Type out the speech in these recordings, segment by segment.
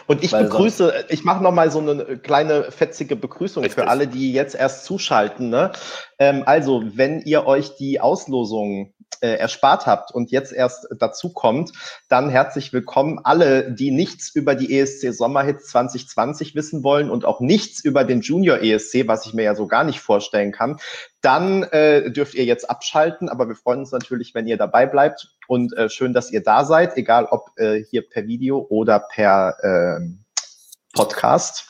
Und ich begrüße, ich mache nochmal so eine kleine fetzige Begrüßung für alle, die jetzt erst zuschalten. Ne? Also, wenn ihr euch die Auslosung erspart habt und jetzt erst dazu kommt, dann herzlich willkommen. Alle, die nichts über die ESC Sommerhits 2020 wissen wollen und auch nichts über den Junior ESC, was ich mir ja so gar nicht vorstellen kann, dann dürft ihr jetzt abschalten. Aber wir freuen uns natürlich, wenn ihr dabei bleibt. Und schön, dass ihr da seid, egal ob hier per Video oder per Podcast.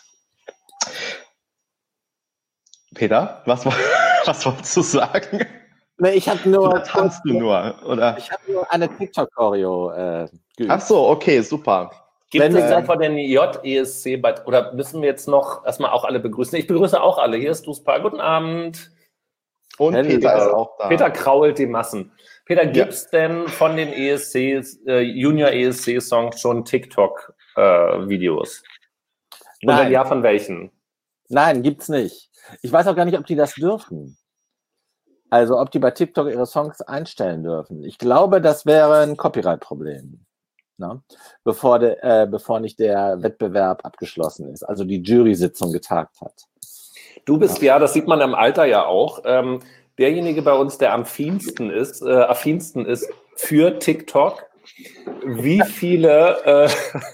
Peter, was wolltest du sagen? Nee, ich habe nur. Oder tanzt du nur? Oder? Ich habe nur eine TikTok-Choreo geübt. Ach so, okay, super. Gibt es dann von den JESC, oder müssen wir jetzt noch erstmal auch alle begrüßen? Ich begrüße auch alle. Hier ist Duspa. Guten Abend. Und Peter ist auch da. Peter krault die Massen. Peter, gibt's denn von den ESCs, Junior ESC-Songs schon TikTok-Videos? Und wenn ja, von welchen? Nein, gibt's nicht. Ich weiß auch gar nicht, ob die das dürfen. Also ob die bei TikTok ihre Songs einstellen dürfen. Ich glaube, das wäre ein Copyright-Problem, ne? Bevor nicht der Wettbewerb abgeschlossen ist, also die Jury-Sitzung getagt hat. Du bist ja, das sieht man im Alter ja auch, derjenige bei uns, der am affinsten ist für TikTok. Wie viele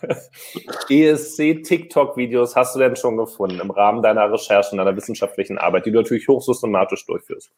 ESC-TikTok-Videos hast du denn schon gefunden im Rahmen deiner Recherchen, deiner wissenschaftlichen Arbeit, die du natürlich hochsystematisch durchführst?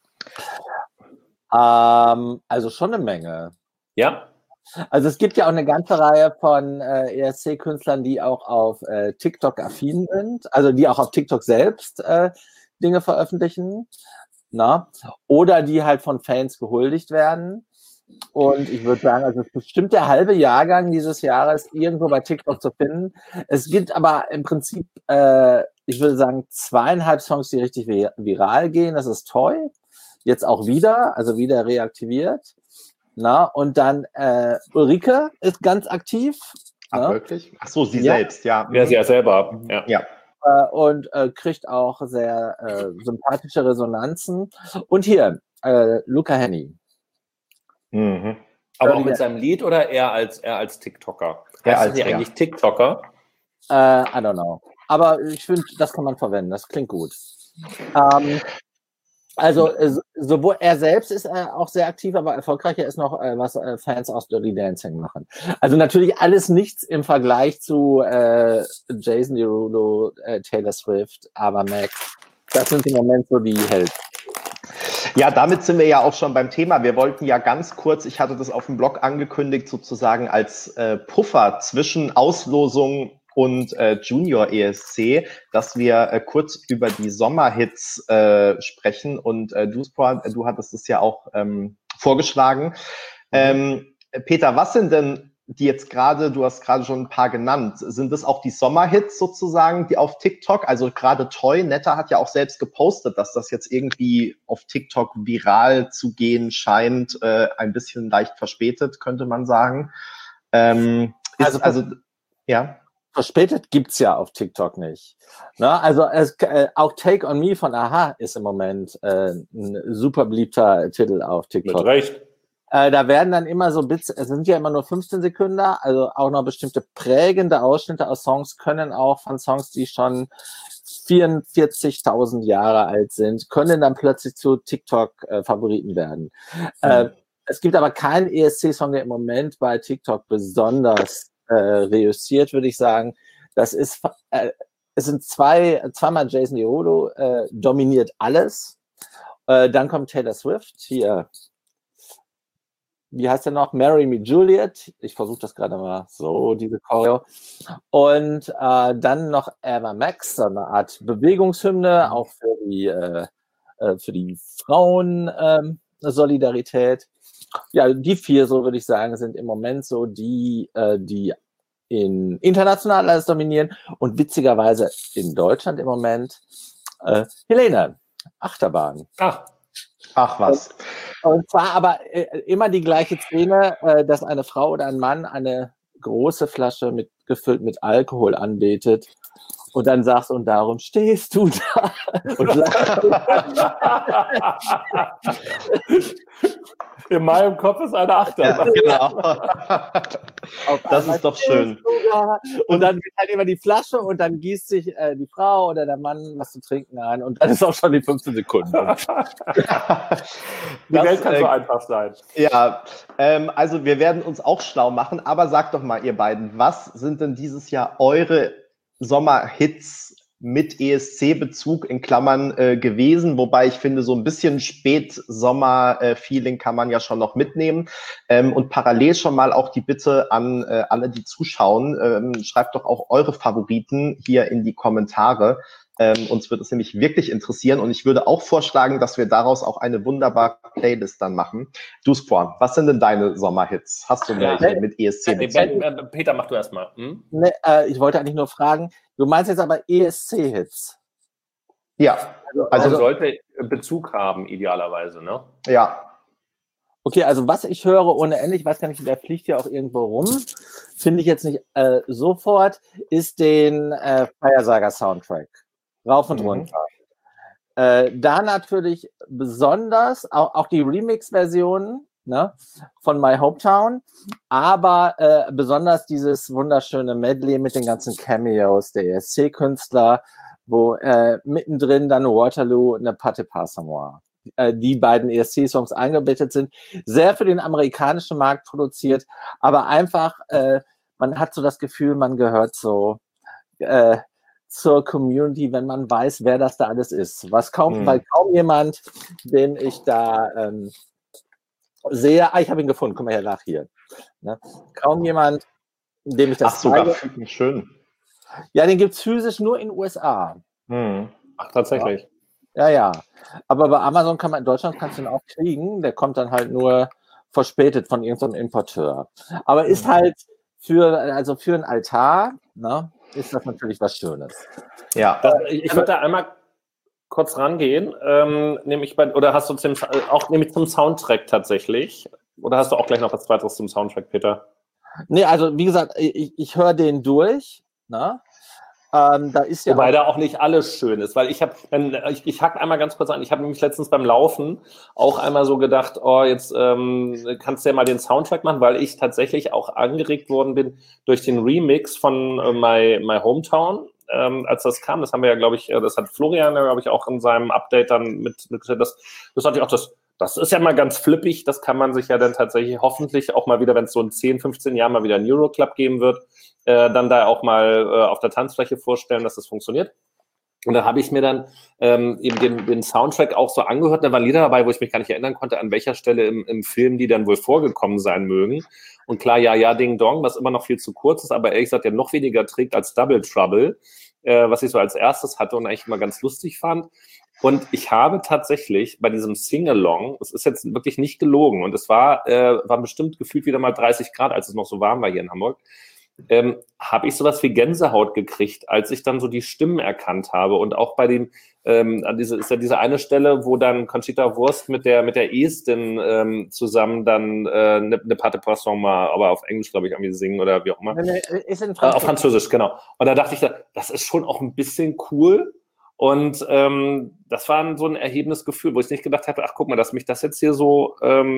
Also schon eine Menge. Ja? Also es gibt ja auch eine ganze Reihe von ESC-Künstlern, die auch auf TikTok affin sind, also die auch auf TikTok selbst Dinge veröffentlichen, na? Oder die halt von Fans gehuldigt werden. Und ich würde sagen, also bestimmt der halbe Jahrgang dieses Jahres irgendwo bei TikTok zu finden. Es gibt aber im Prinzip, ich würde sagen, 2,5 Songs, die richtig viral gehen. Das ist Toy, jetzt auch wieder, also wieder reaktiviert. Na, und dann Ulrike ist ganz aktiv. Ach, wirklich? Ach so, sie selbst, ja. Ja, sie ja selber, ja. Und kriegt auch sehr sympathische Resonanzen. Und hier, Luca Hänni. Mhm. Aber auch mit seinem Lied oder eher als TikToker? Heißt er eigentlich TikToker? I don't know. Aber ich finde, das kann man verwenden. Das klingt gut. Also sowohl er selbst ist auch sehr aktiv, aber erfolgreicher ist noch, was Fans aus Dirty Dancing machen. Also natürlich alles nichts im Vergleich zu Jason Derulo, Taylor Swift, Ava Max. Das sind im Moment so die Helden. Ja, damit sind wir ja auch schon beim Thema. Wir wollten ja ganz kurz, ich hatte das auf dem Blog angekündigt, sozusagen als Puffer zwischen Auslosung und Junior ESC, dass wir kurz über die Sommerhits sprechen. Und du hattest es ja auch vorgeschlagen. Peter, was sind denn die jetzt gerade, du hast gerade schon ein paar genannt, sind das auch die Sommerhits sozusagen, die auf TikTok, also gerade Toy, Netta hat ja auch selbst gepostet, dass das jetzt irgendwie auf TikTok viral zu gehen scheint, ein bisschen leicht verspätet, könnte man sagen. Ja. Verspätet gibt's ja auf TikTok nicht. Na, also auch Take on Me von Aha ist im Moment ein super beliebter Titel auf TikTok. Mit Recht. Da werden dann immer so Bits, es sind ja immer nur 15 Sekunden, also auch noch bestimmte prägende Ausschnitte aus Songs können auch von Songs, die schon 44.000 Jahre alt sind, können dann plötzlich zu TikTok-Favoriten werden. Es gibt aber keinen ESC-Song, der im Moment bei TikTok besonders reüssiert, würde ich sagen. Das ist, es sind zweimal Jason Derulo, dominiert alles. Dann kommt Taylor Swift, hier, wie heißt der noch? Marry Me Juliet. Ich versuche das gerade mal so, diese Choreo. Und dann noch Ava Max, so eine Art Bewegungshymne, auch für die Frauen-Solidarität. Ja, die 4, so würde ich sagen, sind im Moment so die international alles dominieren. Und witzigerweise in Deutschland im Moment Helene, Achterbahn. Ach was. Und zwar aber immer die gleiche Szene, dass eine Frau oder ein Mann eine große Flasche mit gefüllt mit Alkohol anbetet und dann sagst, und darum stehst du da. Und in meinem Kopf ist eine Achterbahn. Ja, genau. Das ist doch schön. Und dann geht halt immer die Flasche und dann gießt sich die Frau oder der Mann was zu trinken ein und dann ist auch schon die 15 Sekunden. Die Welt kann so einfach sein. Ja, also wir werden uns auch schlau machen, aber sagt doch mal, ihr beiden, was sind denn dieses Jahr eure Sommerhits mit ESC-Bezug in Klammern gewesen, wobei ich finde, so ein bisschen Spätsommer-Feeling kann man ja schon noch mitnehmen. Und parallel schon mal auch die Bitte an alle, die zuschauen, schreibt doch auch eure Favoriten hier in die Kommentare. Uns wird es nämlich wirklich interessieren und ich würde auch vorschlagen, dass wir daraus auch eine wunderbare Playlist dann machen. Duspor, was sind denn deine Sommerhits? Hast du welche mit ESC? Peter, mach du erst mal. Ne, ich wollte eigentlich nur fragen, du meinst jetzt aber ESC-Hits? Ja. Also sollte Bezug haben, idealerweise, ne? Ja. Okay, also was ich höre ohne Ende, ich weiß gar nicht, der fliegt ja auch irgendwo rum, finde ich jetzt nicht sofort, ist den Fire-Saga-Soundtrack. Rauf und runter. Da natürlich besonders auch die Remix-Versionen, ne, von My Hometown, aber besonders dieses wunderschöne Medley mit den ganzen Cameos der ESC-Künstler, wo mittendrin dann Waterloo und eine Pate Passamoir, die beiden ESC-Songs eingebettet sind. Sehr für den amerikanischen Markt produziert, aber einfach, man hat so das Gefühl, man gehört so zur Community, wenn man weiß, wer das da alles ist. Weil kaum jemand, den ich da sehe, ich habe ihn gefunden, komm mal her nach hier. Ne? Kaum jemand, dem ich das sogar schön. Ja, den gibt es physisch nur in den USA. Ach, tatsächlich. Ja. Aber bei Amazon in Deutschland kannst du ihn auch kriegen, der kommt dann halt nur verspätet von irgendeinem Importeur. Aber ist halt für einen Altar, ne? Ist das natürlich was Schönes. Ja. Ich würde da einmal kurz rangehen, nämlich hast du nämlich zum Soundtrack tatsächlich? Oder hast du auch gleich noch was weiteres zum Soundtrack, Peter? Nee, also wie gesagt, ich höre den durch, ne? Da ist ja wobei da auch nicht alles schön ist, weil ich hack einmal ganz kurz an, ich habe nämlich letztens beim Laufen auch einmal so gedacht, jetzt kannst du ja mal den Soundtrack machen, weil ich tatsächlich auch angeregt worden bin durch den Remix von My Hometown, als das kam. Das haben wir ja, glaube ich, das hat Florian, glaube ich, auch in seinem Update dann mitgestellt. Das hatte ich auch das ist ja mal ganz flippig, das kann man sich ja dann tatsächlich hoffentlich auch mal wieder, wenn es so in 10, 15 Jahren mal wieder einen Euroclub geben wird, dann da auch mal auf der Tanzfläche vorstellen, dass das funktioniert. Und da habe ich mir dann eben den Soundtrack auch so angehört. Da waren Lieder dabei, wo ich mich gar nicht erinnern konnte, an welcher Stelle im Film die dann wohl vorgekommen sein mögen. Und klar, ja, Ding Dong, was immer noch viel zu kurz ist, aber ehrlich gesagt, der noch weniger trägt als Double Trouble, was ich so als erstes hatte und eigentlich immer ganz lustig fand. Und ich habe tatsächlich bei diesem Sing-Along, es ist jetzt wirklich nicht gelogen, und es war bestimmt gefühlt wieder mal 30 Grad, als es noch so warm war hier in Hamburg, habe ich sowas wie Gänsehaut gekriegt, als ich dann so die Stimmen erkannt habe. Und auch bei dem, ist ja diese eine Stelle, wo dann Conchita Wurst mit der Estin zusammen dann eine Pate Poisson mal, aber auf Englisch, glaube ich, irgendwie singen oder wie auch immer. Ist in Auf Französisch, genau. Und da dachte ich, das ist schon auch ein bisschen cool. Und das war so ein erhebendes Gefühl, wo ich nicht gedacht habe, ach guck mal, dass mich das jetzt hier so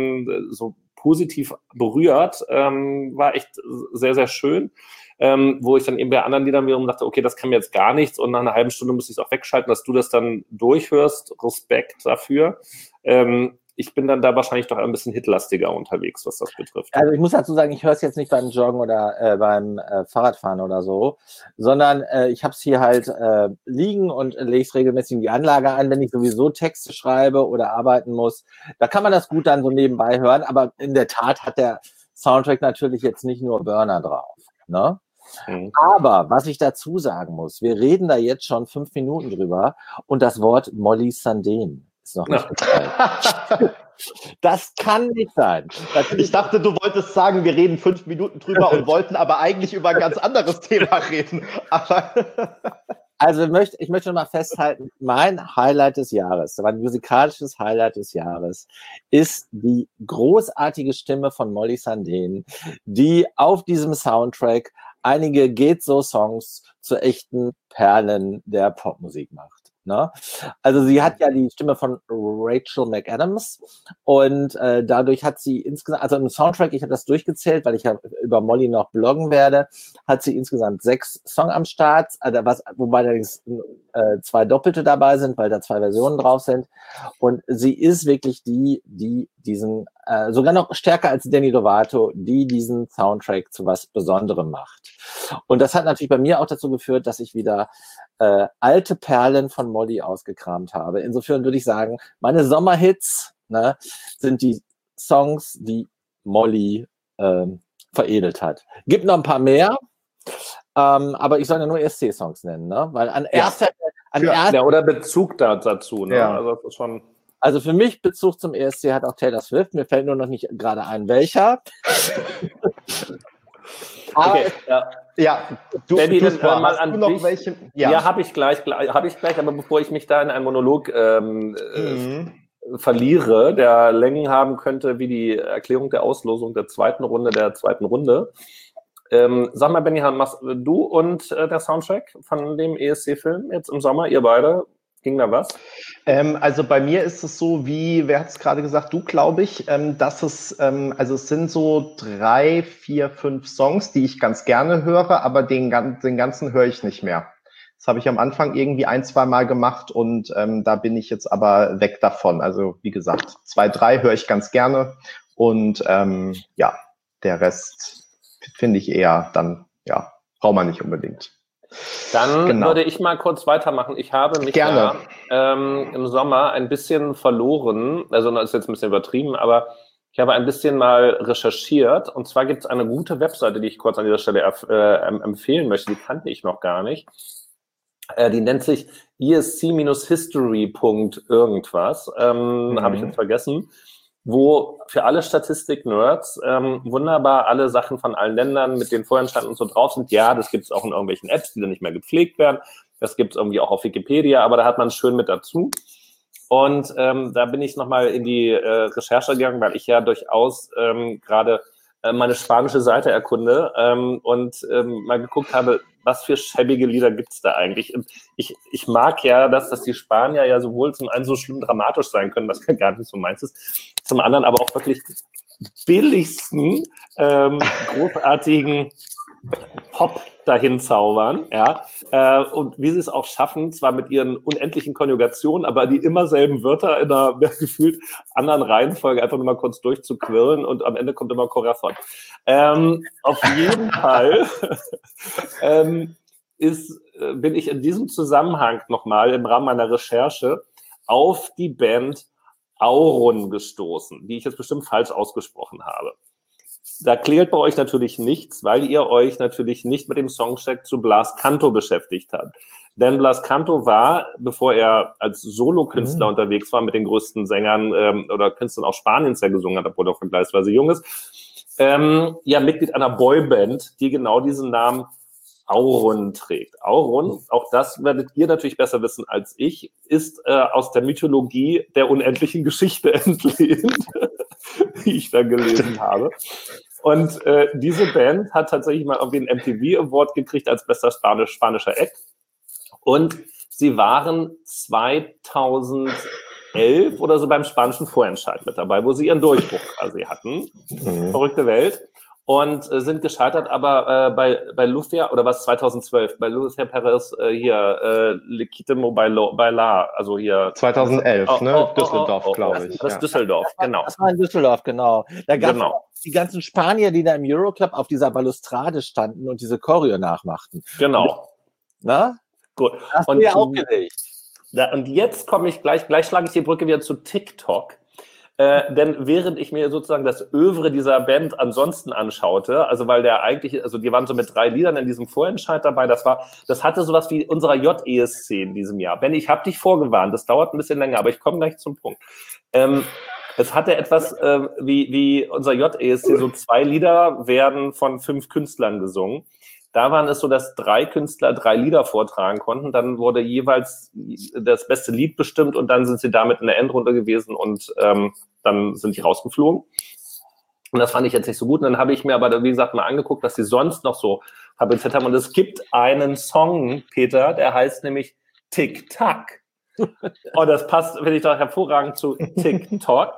positiv berührt, war echt sehr, sehr schön. Wo ich dann eben bei anderen Liedern wiederum dachte, okay, das kann mir jetzt gar nichts und nach einer halben Stunde muss ich es auch wegschalten, dass du das dann durchhörst. Respekt dafür. Ich bin dann da wahrscheinlich doch ein bisschen hitlastiger unterwegs, was das betrifft. Also ich muss dazu sagen, ich höre es jetzt nicht beim Joggen oder beim Fahrradfahren oder so, sondern ich habe es hier halt liegen und lege es regelmäßig in die Anlage an, wenn ich sowieso Texte schreibe oder arbeiten muss. Da kann man das gut dann so nebenbei hören, aber in der Tat hat der Soundtrack natürlich jetzt nicht nur Burner drauf, ne? Aber was ich dazu sagen muss, wir reden da jetzt schon 5 Minuten drüber und das Wort Molly Sandén ist noch nicht gefallen. Das kann nicht sein. Ich dachte, du wolltest sagen, wir reden 5 Minuten drüber und wollten aber eigentlich über ein ganz anderes Thema reden. Also ich möchte noch mal festhalten, mein Highlight des Jahres, mein musikalisches Highlight des Jahres ist die großartige Stimme von Molly Sandén, die auf diesem Soundtrack einige Geht-So-Songs zu echten Perlen der Popmusik macht. Ne? Also sie hat ja die Stimme von Rachel McAdams und dadurch hat sie insgesamt, also im Soundtrack, ich habe das durchgezählt, weil ich ja über Molly noch bloggen werde, hat sie insgesamt 6 Songs am Start, also wobei allerdings 2 Doppelte dabei sind, weil da 2 Versionen drauf sind. Und sie ist wirklich die diesen, sogar noch stärker als Demi Lovato, die diesen Soundtrack zu was Besonderem macht. Und das hat natürlich bei mir auch dazu geführt, dass ich wieder alte Perlen von Molly ausgekramt habe. Insofern würde ich sagen, meine Sommerhits, ne, sind die Songs, die Molly veredelt hat. Gibt noch ein paar mehr, aber ich soll ja nur ESC-Songs nennen, ne? Weil oder Bezug dazu, ne? Ja. Also das ist schon. Also für mich Bezug zum ESC hat auch Taylor Swift. Mir fällt nur noch nicht gerade ein, welcher. Okay, ja, du mal an noch dich. welche? Ja, habe ich gleich, aber bevor ich mich da in einen Monolog verliere, der Längen haben könnte wie die Erklärung der Auslosung der zweiten Runde. Sag mal, Benny, machst du und der Soundtrack von dem ESC-Film jetzt im Sommer, ihr beide, ging da was? Also bei mir ist es so, wer hat es gerade gesagt, du, glaube ich, dass es, also es sind so 3, 4, 5 Songs, die ich ganz gerne höre, aber den ganzen höre ich nicht mehr. Das habe ich am Anfang irgendwie 1, 2 Mal gemacht und da bin ich jetzt aber weg davon. Also wie gesagt, 2, 3 höre ich ganz gerne und ja, der Rest finde ich eher dann, ja, braucht man nicht unbedingt. Dann würde ich mal kurz weitermachen. Ich habe mich im Sommer ein bisschen verloren, also das ist jetzt ein bisschen übertrieben, aber ich habe ein bisschen mal recherchiert und zwar gibt es eine gute Webseite, die ich kurz an dieser Stelle empfehlen möchte, die kannte ich noch gar nicht. Die nennt sich esc-history. irgendwas, habe ich jetzt vergessen, wo für alle Statistik-Nerds wunderbar alle Sachen von allen Ländern mit den Vorentscheidungen und so drauf sind. Ja, das gibt es auch in irgendwelchen Apps, die dann nicht mehr gepflegt werden. Das gibt es irgendwie auch auf Wikipedia, aber da hat man es schön mit dazu. Und da bin ich nochmal in die Recherche gegangen, weil ich ja durchaus gerade meine spanische Seite erkunde und mal geguckt habe, was für schäbige Lieder gibt es da eigentlich. Und ich mag ja, dass die Spanier ja sowohl zum einen so schlimm dramatisch sein können, was gar nicht so meins ist, zum anderen aber auch wirklich billigsten, großartigen Pop dahin zaubern, ja, und wie sie es auch schaffen, zwar mit ihren unendlichen Konjugationen, aber die immer selben Wörter in einer gefühlt anderen Reihenfolge einfach nur mal kurz durchzuquirlen und am Ende kommt immer Corazon. Auf jeden Fall bin ich in diesem Zusammenhang nochmal im Rahmen meiner Recherche auf die Band Auron gestoßen, die ich jetzt bestimmt falsch ausgesprochen habe. Da klingelt bei euch natürlich nichts, weil ihr euch natürlich nicht mit dem Songcheck zu Blas Canto beschäftigt habt. Denn Blas Canto war, bevor er als Solokünstler unterwegs war, mit den größten Sängern oder Künstlern auch Spaniens ja gesungen hat, obwohl er vergleichsweise jung ist, ja Mitglied einer Boyband, die genau diesen Namen Auron trägt. Auron, auch das werdet ihr natürlich besser wissen als ich, ist aus der Mythologie der unendlichen Geschichte entlehnt, die ich da gelesen habe. Und diese Band hat tatsächlich mal irgendwie einen MTV Award gekriegt als bester spanischer Act. Und sie waren 2011 oder so beim spanischen Vorentscheid mit dabei, wo sie ihren Durchbruch quasi hatten. Verrückte Welt. Und sind gescheitert, aber bei Lucia, oder was, 2012, bei Lucia Perez hier, Le Quitemo Bailar, also hier. 2011, Düsseldorf, glaube ich. Das ist Düsseldorf, genau. Das war in Düsseldorf, genau. Da gab es die ganzen Spanier, die da im Euroclub auf dieser Balustrade standen und diese Choreo nachmachten. Genau. Na? Gut. Hast du ja aufgelegt. Und jetzt komme ich gleich schlage ich die Brücke wieder zu TikTok. Denn während ich mir sozusagen das Övre dieser Band ansonsten anschaute, also weil die waren so mit 3 Liedern in diesem Vorentscheid dabei, das hatte sowas wie unserer JESC in diesem Jahr. Ben, ich habe dich vorgewarnt, das dauert ein bisschen länger, aber ich komme gleich zum Punkt. Es hatte etwas wie unser JESC, so 2 Lieder werden von 5 Künstlern gesungen. Da waren es so, dass 3 Künstler 3 Lieder vortragen konnten. Dann wurde jeweils das beste Lied bestimmt und dann sind sie damit in der Endrunde gewesen und dann sind die rausgeflogen. Und das fand ich jetzt nicht so gut. Und dann habe ich mir aber, wie gesagt, mal angeguckt, was sie sonst noch so fabriziert haben. Und es gibt einen Song, Peter, der heißt nämlich Tick-Tack. Und das passt, finde ich, doch hervorragend zu TikTok.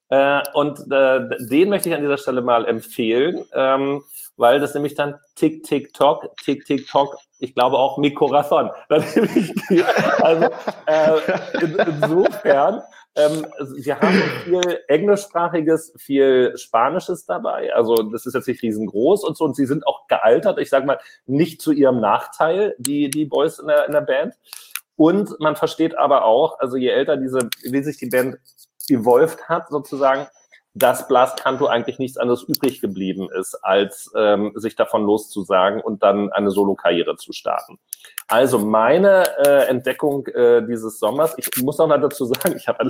Den möchte ich an dieser Stelle mal empfehlen, weil das nämlich dann Tick-Tick-Tock, ich glaube auch Mi Corazon. Also insofern, wir haben viel Englischsprachiges, viel Spanisches dabei. Also das ist jetzt nicht riesengroß und so. Und sie sind auch gealtert, ich sage mal, nicht zu ihrem Nachteil, die Boys in der Band. Und man versteht aber auch, also je älter wie sich die Band evolved hat, sozusagen, dass Blas Canto eigentlich nichts anderes übrig geblieben ist, als sich davon loszusagen und dann eine Solo-Karriere zu starten. Also meine Entdeckung dieses Sommers, ich muss noch mal dazu sagen, ich hatte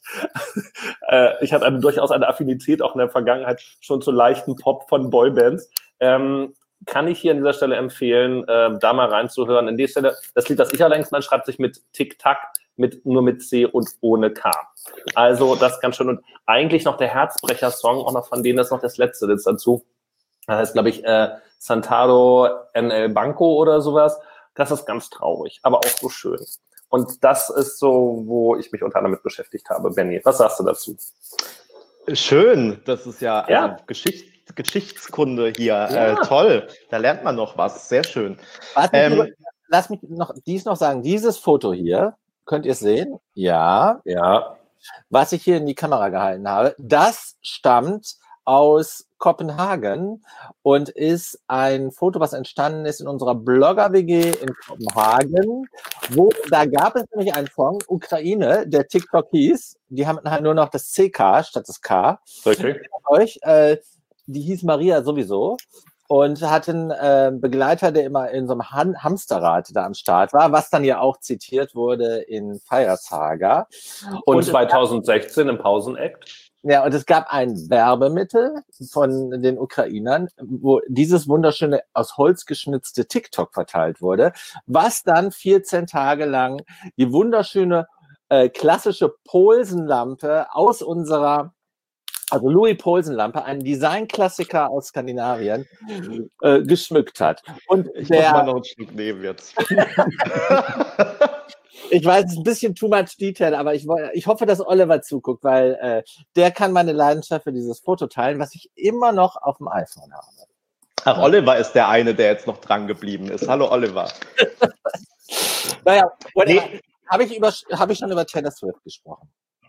durchaus eine Affinität auch in der Vergangenheit schon zu leichten Pop von Boybands. Kann ich hier an dieser Stelle empfehlen, da mal reinzuhören. In der Stelle, das Lied, das ich allerdings mal schreibt sich mit Tick-Tack, nur mit C und ohne K. Also das ist ganz schön. Und eigentlich noch der Herzbrecher-Song, auch noch von denen ist noch das letzte jetzt dazu. Das heißt, glaube ich, Santado en el Banco oder sowas. Das ist ganz traurig, aber auch so schön. Und das ist so, wo ich mich unter anderem mit beschäftigt habe. Benni, was sagst du dazu? Schön, das ist ja, also Geschichtskunde hier. Ja. Toll, da lernt man noch was. Sehr schön. Lass mich noch sagen. Dieses Foto hier, könnt ihr es sehen? Ja. Was ich hier in die Kamera gehalten habe, das stammt aus Kopenhagen und ist ein Foto, was entstanden ist in unserer Blogger-WG in Kopenhagen. Da gab es nämlich einen Song, Ukraine, der TikTok hieß. Die haben halt nur noch das CK statt das K. Okay. Die hieß Maria sowieso und hatte einen Begleiter, der immer in so einem Hamsterrad da am Start war, was dann ja auch zitiert wurde in Fire Saga. Und 2016 im Pausenakt. Ja, und es gab ein Werbemittel von den Ukrainern, wo dieses wunderschöne aus Holz geschnitzte TikTok verteilt wurde, was dann 14 Tage lang die wunderschöne klassische Poulsen-Lampe aus unserer, also Louis Poulsen-Lampe, ein Designklassiker aus Skandinavien, geschmückt hat. Und ich muss mal noch einen Schluck nehmen jetzt. Ich weiß, es ist ein bisschen too much detail, aber ich hoffe, dass Oliver zuguckt, weil der kann meine Leidenschaft für dieses Foto teilen, was ich immer noch auf dem iPhone habe. Ach, Oliver ist der eine, der jetzt noch dran geblieben ist. Hallo, Oliver. Naja, habe ich schon über Taylor Swift gesprochen?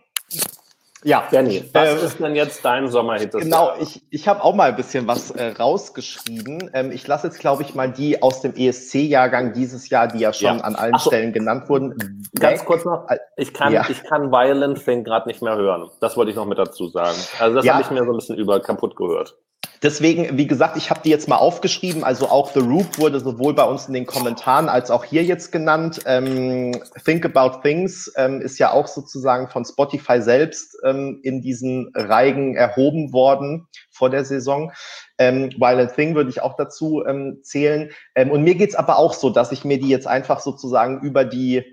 Ja, Benni, was ist denn jetzt dein Sommerhit? Genau, ich habe auch mal ein bisschen was rausgeschrieben. Ich lasse jetzt, glaube ich, mal die aus dem ESC-Jahrgang dieses Jahr, die ja schon an allen Stellen genannt wurden. Ganz kurz noch, ich kann Violent Thing gerade nicht mehr hören. Das wollte ich noch mit dazu sagen. Also das habe ich mir so ein bisschen kaputt gehört. Deswegen, wie gesagt, ich habe die jetzt mal aufgeschrieben. Also auch The Roop wurde sowohl bei uns in den Kommentaren als auch hier jetzt genannt. Think About Things ist ja auch sozusagen von Spotify selbst in diesen Reigen erhoben worden vor der Saison. Violent Thing würde ich auch dazu zählen. Und mir geht's aber auch so, dass ich mir die jetzt einfach sozusagen über die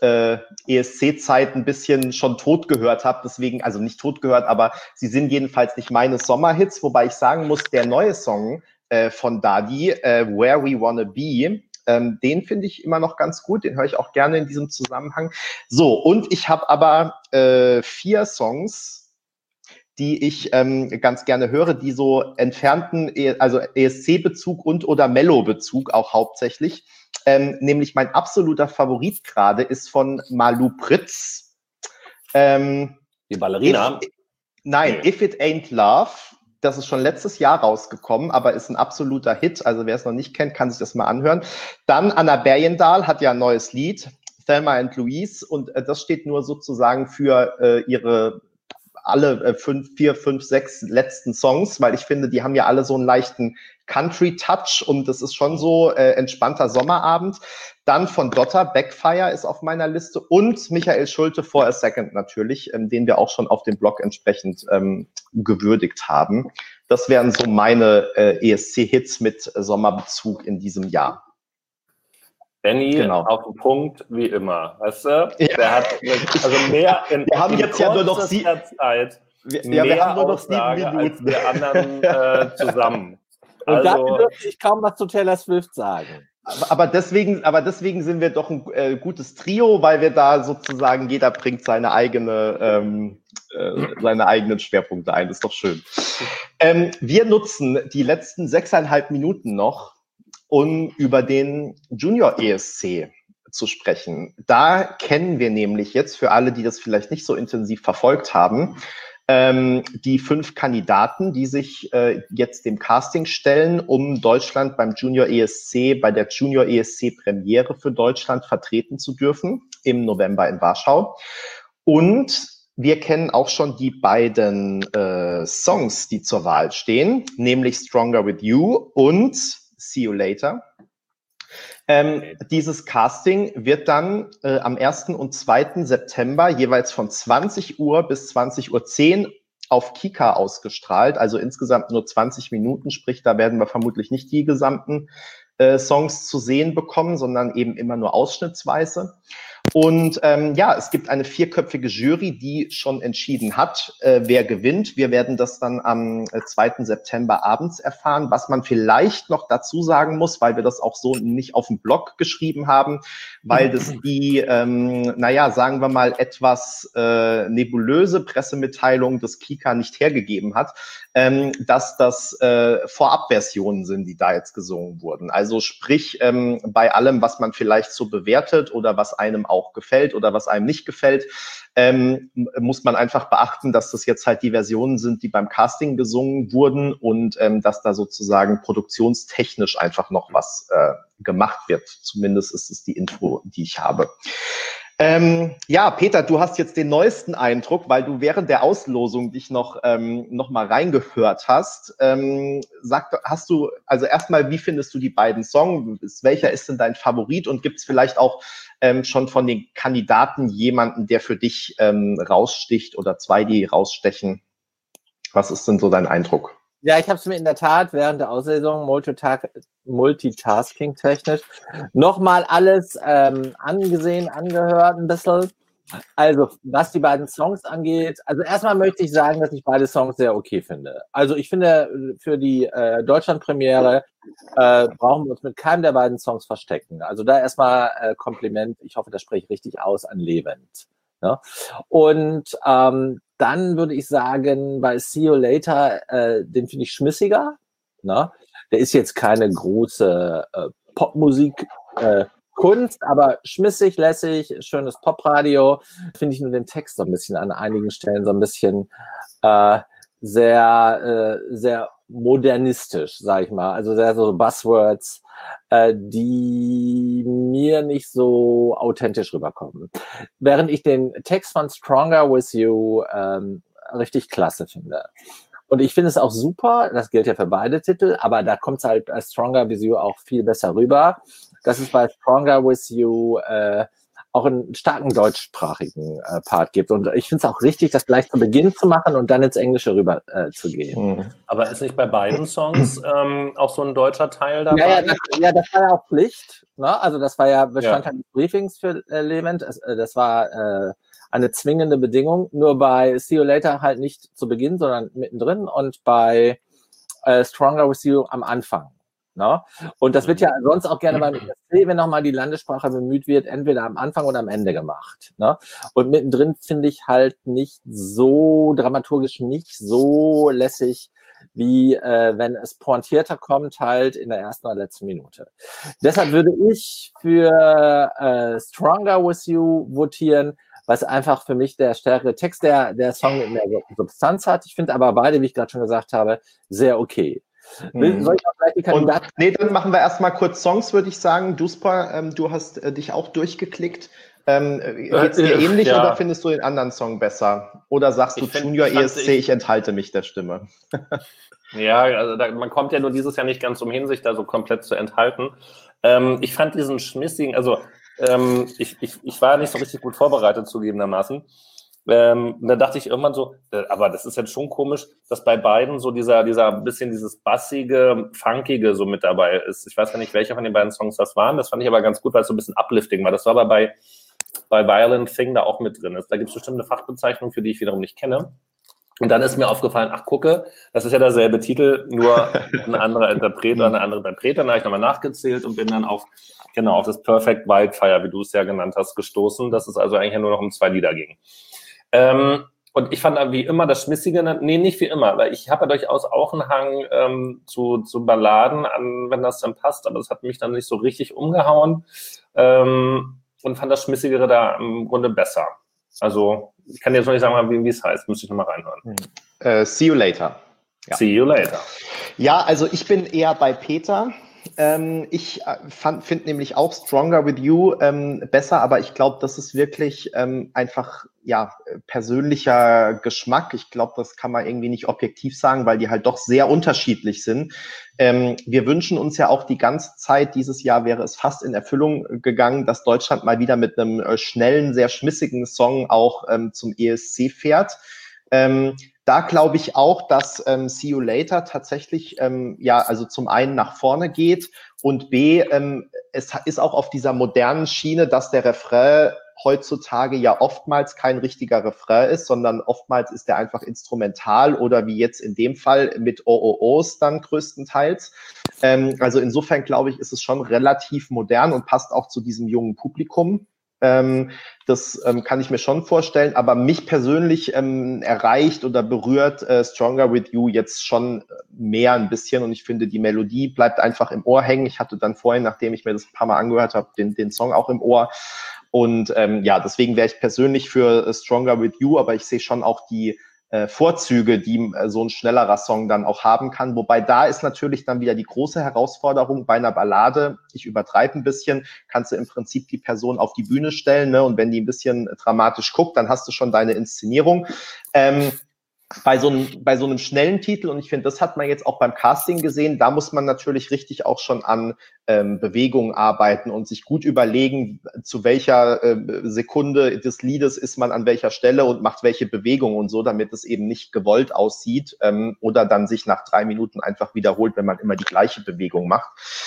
ESC-Zeit ein bisschen schon tot gehört habe, deswegen, also nicht tot gehört, aber sie sind jedenfalls nicht meine Sommerhits, wobei ich sagen muss, der neue Song von Dadi, Where We Wanna Be, den finde ich immer noch ganz gut, den höre ich auch gerne in diesem Zusammenhang. So, und ich habe aber 4 Songs, die ich ganz gerne höre, die so entfernten, also ESC-Bezug und oder Mello-Bezug auch hauptsächlich. Nämlich mein absoluter Favorit gerade ist von Malu Pritz. Die Ballerina? If It Ain't Love. Das ist schon letztes Jahr rausgekommen, aber ist ein absoluter Hit. Also wer es noch nicht kennt, kann sich das mal anhören. Dann Anna Bergendahl hat ja ein neues Lied, Thelma and Louise. Und das steht nur sozusagen für ihre alle 4, 5, 6 letzten Songs, weil ich finde, die haben ja alle so einen leichten Country-Touch und das ist schon so entspannter Sommerabend. Dann von Dotter, Backfire ist auf meiner Liste und Michael Schulte, For a Second natürlich, den wir auch schon auf dem Blog entsprechend gewürdigt haben. Das wären so meine ESC-Hits mit Sommerbezug in diesem Jahr. Benni, auf den Punkt, wie immer. Weißt du? Der hat also mehr in wir haben jetzt ja nur noch Zeit mehr haben nur noch 7 Minuten als wir anderen zusammen. Und also, dafür dürfte ich kaum was zu Taylor Swift sagen. Aber deswegen sind wir doch ein gutes Trio, weil wir da sozusagen, jeder bringt seine eigenen Schwerpunkte ein. Das ist doch schön. Wir nutzen die letzten 6,5 Minuten noch, um über den Junior ESC zu sprechen. Da kennen wir nämlich jetzt, für alle, die das vielleicht nicht so intensiv verfolgt haben, die 5 Kandidaten, die sich jetzt dem Casting stellen, um Deutschland beim Junior ESC, bei der Junior ESC Premiere für Deutschland vertreten zu dürfen, im November in Warschau. Und wir kennen auch schon die beiden Songs, die zur Wahl stehen, nämlich Stronger With You und See You Later. Dieses Casting wird dann am 1. und 2. September jeweils von 20 Uhr bis 20:10 Uhr auf Kika ausgestrahlt, also insgesamt nur 20 Minuten, sprich, da werden wir vermutlich nicht die gesamten Songs zu sehen bekommen, sondern eben immer nur ausschnittsweise. Und es gibt eine 4-köpfige Jury, die schon entschieden hat, wer gewinnt. Wir werden das dann am 2. September abends erfahren. Was man vielleicht noch dazu sagen muss, weil wir das auch so nicht auf dem Blog geschrieben haben, weil das die, sagen wir mal, etwas nebulöse Pressemitteilung des Kika nicht hergegeben hat, dass das Vorabversionen sind, die da jetzt gesungen wurden. Also sprich, bei allem, was man vielleicht so bewertet oder was einem auch gefällt oder was einem nicht gefällt, muss man einfach beachten, dass das jetzt halt die Versionen sind, die beim Casting gesungen wurden und dass da sozusagen produktionstechnisch einfach noch was gemacht wird. Zumindest ist es die Info, die ich habe. Peter, du hast jetzt den neuesten Eindruck, weil du während der Auslosung dich noch mal reingehört hast. Also erstmal, wie findest du die beiden Songs? Welcher ist denn dein Favorit? Und gibt es vielleicht auch schon von den Kandidaten jemanden, der für dich raussticht oder 2, die rausstechen? Was ist denn so dein Eindruck? Ja, ich habe es mir in der Tat während der Auslesung Multitasking-technisch nochmal alles angesehen, angehört ein bisschen. Also, was die beiden Songs angeht, also erstmal möchte ich sagen, dass ich beide Songs sehr okay finde. Also ich finde, für die Deutschland-Premiere brauchen wir uns mit keinem der beiden Songs verstecken. Also da erstmal Kompliment, ich hoffe, das spreche ich richtig aus, an Levent. Ja? Und dann würde ich sagen, bei See You Later, den finde ich schmissiger. Ne? Der ist jetzt keine große Popmusik, Kunst, aber schmissig, lässig, schönes Popradio. Finde ich nur den Text so ein bisschen an einigen Stellen so ein bisschen sehr modernistisch, sag ich mal. Also sehr so Buzzwords, die mir nicht so authentisch rüberkommen. Während ich den Text von Stronger With You richtig klasse finde. Und ich finde es auch super, das gilt ja für beide Titel, aber da kommt es halt bei Stronger With You auch viel besser rüber, dass es bei Stronger With You auch einen starken deutschsprachigen Part gibt. Und ich finde es auch richtig, das gleich zu Beginn zu machen und dann ins Englische rüber zu gehen. Aber ist nicht bei beiden Songs auch so ein deutscher Teil dabei? Das war ja auch Pflicht. Ne? Also das war ja Bestandteil des Briefings für Levent. Das war eine zwingende Bedingung. Nur bei See You Later halt nicht zu Beginn, sondern mittendrin und bei Stronger With You am Anfang. No? Und das wird ja sonst auch gerne beim ESC, wenn nochmal die Landessprache bemüht wird, entweder am Anfang oder am Ende gemacht. Ne? Und mittendrin finde ich halt nicht so dramaturgisch, nicht so lässig, wie wenn es pointierter kommt, halt in der ersten oder letzten Minute. Deshalb würde ich für Stronger With You votieren, was einfach für mich der stärkere Text der Song in der Substanz hat. Ich finde aber beide, wie ich gerade schon gesagt habe, sehr okay. Soll ich auch gleich die Kandidaten? Dann machen wir erstmal kurz Songs, würde ich sagen. Duspa, du hast dich auch durchgeklickt. Geht's dir ähnlich oder findest du den anderen Song besser? Oder sagst du Junior ESC, ich enthalte mich der Stimme? Ja, also man kommt ja nur dieses Jahr nicht ganz umhin, sich da so komplett zu enthalten. Ich fand diesen schmissigen, also ich war nicht so richtig gut vorbereitet zugegebenermaßen. Da dachte ich irgendwann so, aber das ist jetzt schon komisch, dass bei beiden so dieser bisschen dieses bassige, funkige so mit dabei ist. Ich weiß ja nicht, welcher von den beiden Songs das waren. Das fand ich aber ganz gut, weil es so ein bisschen uplifting war. Das war aber bei Violent Thing da auch mit drin. Da gibt es bestimmt eine Fachbezeichnung, für die ich wiederum nicht kenne. Und dann ist mir aufgefallen, ach gucke, das ist ja derselbe Titel, nur ein anderer Interpret oder eine andere Interpretin. Dann habe ich nochmal nachgezählt und bin dann auf das Perfect Wildfire, wie du es ja genannt hast, gestoßen, dass es also eigentlich nur noch um 2 Lieder ging. Und ich fand da wie immer das Schmissige, nicht wie immer, weil ich habe ja durchaus auch einen Hang zu Balladen, wenn das dann passt, aber das hat mich dann nicht so richtig umgehauen und fand das Schmissigere da im Grunde besser. Also ich kann jetzt noch nicht sagen, wie es heißt, müsste ich nochmal reinhören. See You Later. Ja. See You Later. Ja, also ich bin eher bei Peter. Ich finde nämlich auch Stronger With You besser, aber ich glaube, das ist wirklich einfach persönlicher Geschmack. Ich glaube, das kann man irgendwie nicht objektiv sagen, weil die halt doch sehr unterschiedlich sind. Wir wünschen uns ja auch die ganze Zeit, dieses Jahr wäre es fast in Erfüllung gegangen, dass Deutschland mal wieder mit einem schnellen, sehr schmissigen Song auch zum ESC fährt. Da glaube ich auch, dass See You Later tatsächlich also zum einen nach vorne geht und B, es ist auch auf dieser modernen Schiene, dass der Refrain heutzutage ja oftmals kein richtiger Refrain ist, sondern oftmals ist der einfach instrumental oder wie jetzt in dem Fall mit OOOs dann größtenteils. Also insofern glaube ich, ist es schon relativ modern und passt auch zu diesem jungen Publikum. Das kann ich mir schon vorstellen, aber mich persönlich erreicht oder berührt Stronger With You jetzt schon mehr ein bisschen und ich finde, die Melodie bleibt einfach im Ohr hängen. Ich hatte dann vorhin, nachdem ich mir das ein paar Mal angehört habe, den Song auch im Ohr und deswegen wäre ich persönlich für Stronger With You, aber ich sehe schon auch die Vorzüge, die so ein schnellerer Song dann auch haben kann. Wobei da ist natürlich dann wieder die große Herausforderung bei einer Ballade, ich übertreibe ein bisschen, kannst du im Prinzip die Person auf die Bühne stellen, ne? Und wenn die ein bisschen dramatisch guckt, dann hast du schon deine Inszenierung. Bei so einem schnellen Titel, und ich finde, das hat man jetzt auch beim Casting gesehen, da muss man natürlich richtig auch schon an Bewegungen arbeiten und sich gut überlegen, zu welcher Sekunde des Liedes ist man an welcher Stelle und macht welche Bewegung und so, damit es eben nicht gewollt aussieht oder dann sich nach 3 Minuten einfach wiederholt, wenn man immer die gleiche Bewegung macht.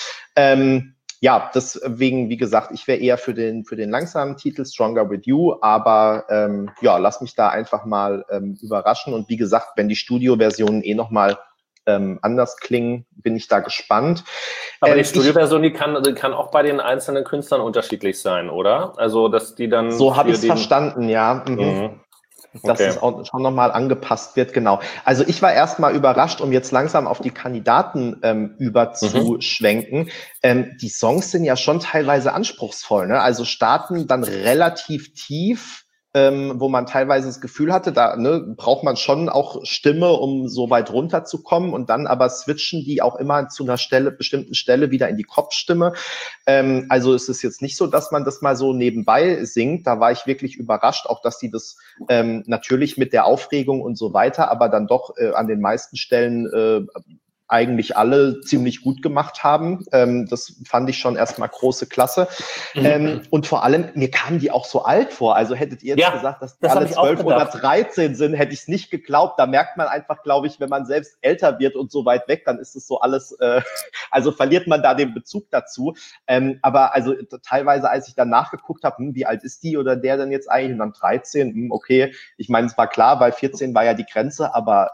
Deswegen, wie gesagt, ich wäre eher für den langsamen Titel Stronger With You, aber lass mich da einfach mal überraschen und wie gesagt, wenn die Studioversionen nochmal anders klingen, bin ich da gespannt. Aber die Studioversion, die kann auch bei den einzelnen Künstlern unterschiedlich sein, oder? Also, dass die dann... So habe ich es verstanden, ja. Mhm. Dass es auch schon nochmal angepasst wird, genau. Also ich war erstmal überrascht, um jetzt langsam auf die Kandidaten überzuschwenken. Die Songs sind ja schon teilweise anspruchsvoll, ne? Also starten dann relativ tief, wo man teilweise das Gefühl hatte, da braucht man schon auch Stimme, um so weit runterzukommen und dann aber switchen die auch immer zu einer bestimmten Stelle wieder in die Kopfstimme. Also es ist jetzt nicht so, dass man das mal so nebenbei singt. Da war ich wirklich überrascht, auch dass die das natürlich mit der Aufregung und so weiter, aber dann doch an den meisten Stellen eigentlich alle ziemlich gut gemacht haben. Das fand ich schon erstmal große Klasse. Und vor allem, mir kamen die auch so alt vor. Also hättet ihr jetzt gesagt, dass die alle 12 oder 13 sind, hätte ich es nicht geglaubt. Da merkt man einfach, glaube ich, wenn man selbst älter wird und so weit weg, dann ist es so alles, also verliert man da den Bezug dazu. Aber also teilweise, als ich dann nachgeguckt habe, wie alt ist die oder der denn jetzt eigentlich? Und dann 13, okay. Ich meine, es war klar, weil 14 war ja die Grenze, aber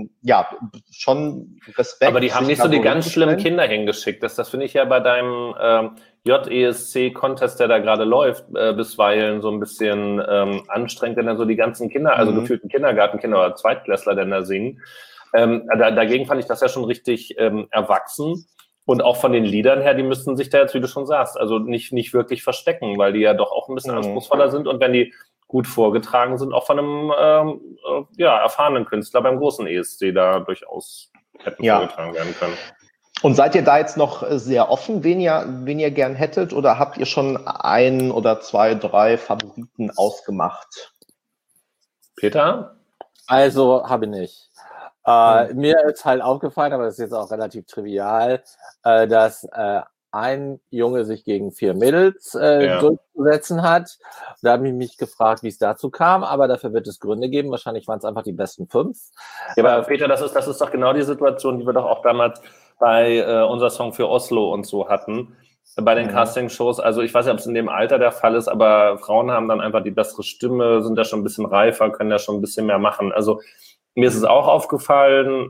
schon Respekt. Aber die haben nicht so die ganz schlimmen Kinder hingeschickt. Das finde ich ja bei deinem JESC-Contest, der da gerade läuft, bisweilen so ein bisschen anstrengend, wenn dann so die ganzen Kinder, also gefühlten Kindergartenkinder oder Zweitklässler denn da singen. Dagegen fand ich das ja schon richtig erwachsen. Und auch von den Liedern her, die müssten sich da jetzt, wie du schon sagst, also nicht wirklich verstecken, weil die ja doch auch ein bisschen anspruchsvoller sind. Und wenn die gut vorgetragen sind, auch von einem erfahrenen Künstler beim großen ESC da durchaus hätten vorgetragen werden können. Und seid ihr da jetzt noch sehr offen, wen ihr gern hättet, oder habt ihr schon 1 oder 2, 3 Favoriten ausgemacht? Peter? Also, habe ich nicht. Mir ist halt aufgefallen, aber das ist jetzt auch relativ trivial, dass ein Junge sich gegen 4 Mädels durchzusetzen hat. Da habe ich mich gefragt, wie es dazu kam, aber dafür wird es Gründe geben. Wahrscheinlich waren es einfach die besten 5. Ja, aber Peter, das ist doch genau die Situation, die wir doch auch damals bei unser Song für Oslo und so hatten, bei den Castingshows. Also ich weiß nicht, ob es in dem Alter der Fall ist, aber Frauen haben dann einfach die bessere Stimme, sind da schon ein bisschen reifer, können da schon ein bisschen mehr machen. Also Mir ist es auch aufgefallen,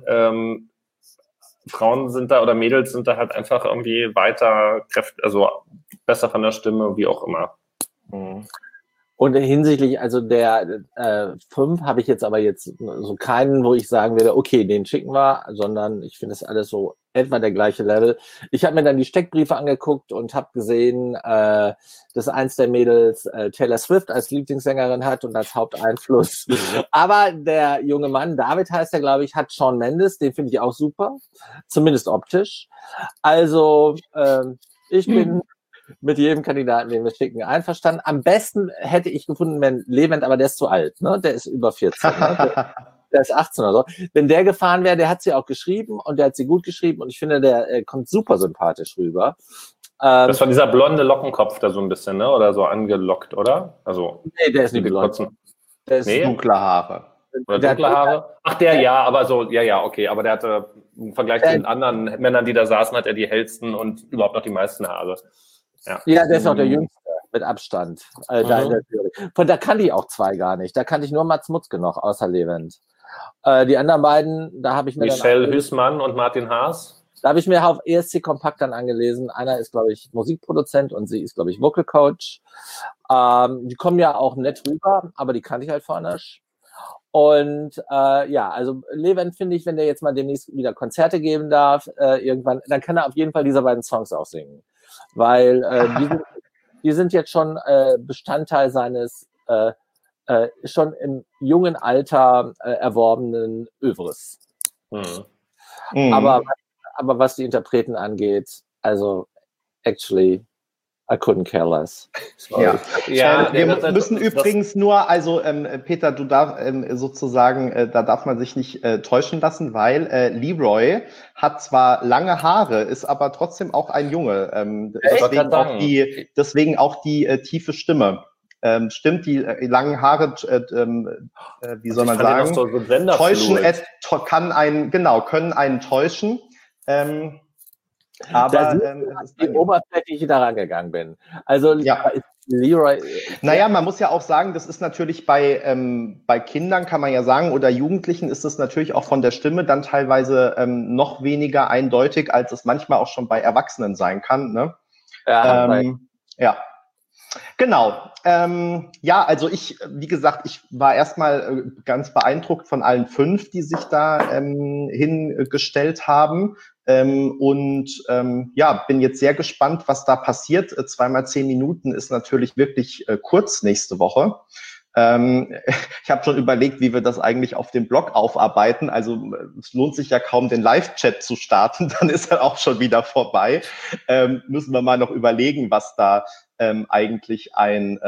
Frauen sind da oder Mädels sind da halt einfach irgendwie weiter also besser von der Stimme, wie auch immer. Und hinsichtlich, also der 5 habe ich jetzt aber so keinen, wo ich sagen würde, okay, den schicken wir, sondern ich finde es alles so etwa der gleiche Level. Ich habe mir dann die Steckbriefe angeguckt und habe gesehen, dass eins der Mädels Taylor Swift als Lieblingssängerin hat und als Haupteinfluss. Aber der junge Mann, David heißt er, glaube ich, hat Shawn Mendes, den finde ich auch super, zumindest optisch. Also ich bin mit jedem Kandidaten, den wir schicken, einverstanden. Am besten hätte ich gefunden, wenn Levent, aber der ist zu alt, ne? Der ist über 14, ne? Der ist 18 oder so. Wenn der gefahren wäre, der hat sie auch geschrieben und der hat sie gut geschrieben und ich finde, der kommt super sympathisch rüber. Das war dieser blonde Lockenkopf da so ein bisschen, ne? Oder so angelockt, oder? Also, nee, der ist nicht blond. Der ist dunkle Haare. Oder dunkle Haare? Ach, der ja, aber so, ja, okay. Aber der hatte im Vergleich zu den anderen Männern, die da saßen, hat er die hellsten und überhaupt noch die meisten Haare. Ja, der ist auch der Jüngste, mit Abstand. Da in der Theorie. Von da kannte ich auch 2 gar nicht. Da kannte ich nur Mats Mutzke noch, außer Levent. Die anderen beiden, da habe ich mir Michelle Hüßmann und Martin Haas. Da habe ich mir auf ESC Kompakt dann angelesen. Einer ist, glaube ich, Musikproduzent und sie ist, glaube ich, Vocal Coach. Die kommen ja auch nett rüber, aber die kannte ich halt vorher nicht. Und also Levent finde ich, wenn der jetzt mal demnächst wieder Konzerte geben darf, irgendwann, dann kann er auf jeden Fall diese beiden Songs auch singen. Weil die sind jetzt schon Bestandteil seines schon im jungen Alter erworbenen Övres. Aber was die Interpreten angeht, also actually I couldn't care less. Wir müssen übrigens nur, also Peter, du darfst sozusagen, da darf man sich nicht täuschen lassen, weil Leroy hat zwar lange Haare, ist aber trotzdem auch ein Junge. Deswegen auch die tiefe Stimme. Stimmt, die langen Haare, wie soll man sagen, täuschen, können einen täuschen. Aber wie oberflächlich ich da rangegangen bin. Also Leroy. Naja, man muss ja auch sagen, das ist natürlich bei Kindern, kann man ja sagen, oder Jugendlichen ist es natürlich auch von der Stimme dann teilweise noch weniger eindeutig, als es manchmal auch schon bei Erwachsenen sein kann. Ne? Ja. Genau. Also wie gesagt, ich war erstmal ganz beeindruckt von allen 5, die sich da hingestellt haben. Bin jetzt sehr gespannt, was da passiert. 2x10 Minuten ist natürlich wirklich kurz nächste Woche. Ich habe schon überlegt, wie wir das eigentlich auf dem Blog aufarbeiten. Also es lohnt sich ja kaum, den Live-Chat zu starten, dann ist er auch schon wieder vorbei. Müssen wir mal noch überlegen, was da eigentlich ein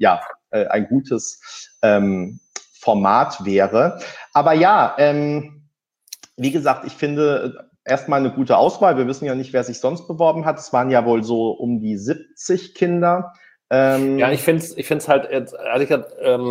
gutes Format wäre. Aber wie gesagt, ich finde erstmal eine gute Auswahl. Wir wissen ja nicht, wer sich sonst beworben hat. Es waren ja wohl so um die 70 Kinder. Ich finde es halt, ehrlich gesagt,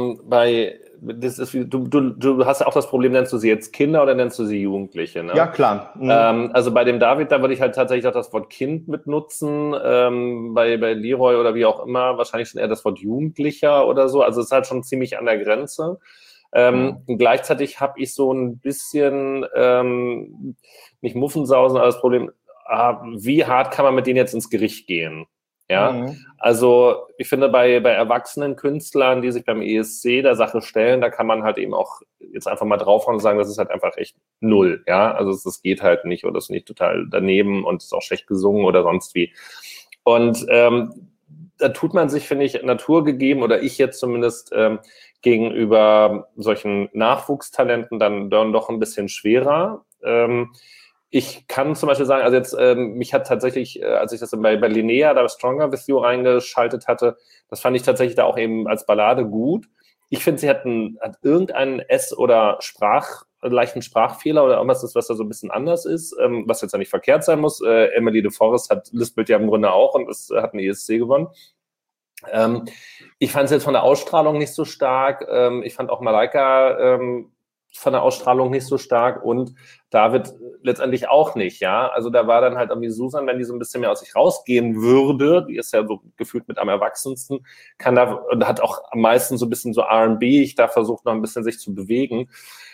du hast ja auch das Problem, nennst du sie jetzt Kinder oder nennst du sie Jugendliche? Ne? Ja, klar. Also bei dem David, da würde ich halt tatsächlich auch das Wort Kind mit nutzen. Bei Leroy oder wie auch immer, wahrscheinlich schon eher das Wort Jugendlicher oder so. Also es ist halt schon ziemlich an der Grenze. Gleichzeitig habe ich so ein bisschen, nicht Muffensausen, aber das Problem, wie hart kann man mit denen jetzt ins Gericht gehen? Ja, also ich finde, bei erwachsenen Künstlern, die sich beim ESC der Sache stellen, da kann man halt eben auch jetzt einfach mal draufhauen und sagen, das ist halt einfach echt null, ja, also das geht halt nicht oder das ist nicht total daneben und ist auch schlecht gesungen oder sonst wie. Und da tut man sich, finde ich, naturgegeben oder ich jetzt zumindest gegenüber solchen Nachwuchstalenten dann doch ein bisschen schwerer. Ich kann zum Beispiel sagen, also jetzt, mich hat tatsächlich, als ich das bei Linnea, da Stronger With You reingeschaltet hatte, das fand ich tatsächlich da auch eben als Ballade gut. Ich finde, sie hat irgendeinen oder leichten Sprachfehler oder irgendwas, was da so ein bisschen anders ist, was jetzt ja nicht verkehrt sein muss. Emily de Forest lispelt ja im Grunde auch und hat einen ESC gewonnen. Ich fand es jetzt von der Ausstrahlung nicht so stark. Ich fand auch Malaika von der Ausstrahlung nicht so stark und David letztendlich auch nicht, ja. Also da war dann halt irgendwie Susan, wenn die so ein bisschen mehr aus sich rausgehen würde, die ist ja so gefühlt mit am erwachsensten, hat auch am meisten so ein bisschen so R&B, ich da versucht noch ein bisschen sich zu bewegen.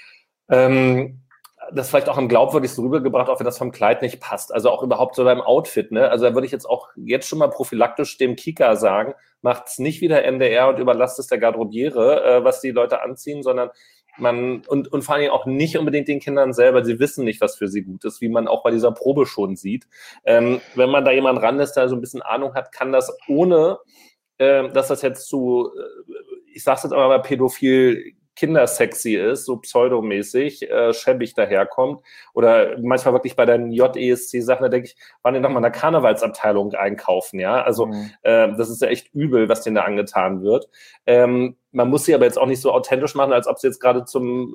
Das vielleicht auch am glaubwürdigsten rübergebracht, auch wenn das vom Kleid nicht passt. Also auch überhaupt so beim Outfit. Ne? Also da würde ich jetzt auch jetzt schon mal prophylaktisch dem Kika sagen, macht's nicht wieder NDR und überlasst es der Garderobiere, was die Leute anziehen, sondern und vor allem auch nicht unbedingt den Kindern selber. Sie wissen nicht, was für sie gut ist, wie man auch bei dieser Probe schon sieht. Wenn man da jemand ran ist, der so ein bisschen Ahnung hat, kann das ohne, dass das jetzt zu, ich sag's jetzt aber mal, pädophil kindersexy ist, so pseudomäßig, schäbig daherkommt. Oder manchmal wirklich bei den JESC-Sachen, da denke ich, waren die noch mal in der Karnevalsabteilung einkaufen, ja? Also das ist ja echt übel, was denen da angetan wird. Man muss sie aber jetzt auch nicht so authentisch machen, als ob sie jetzt gerade zum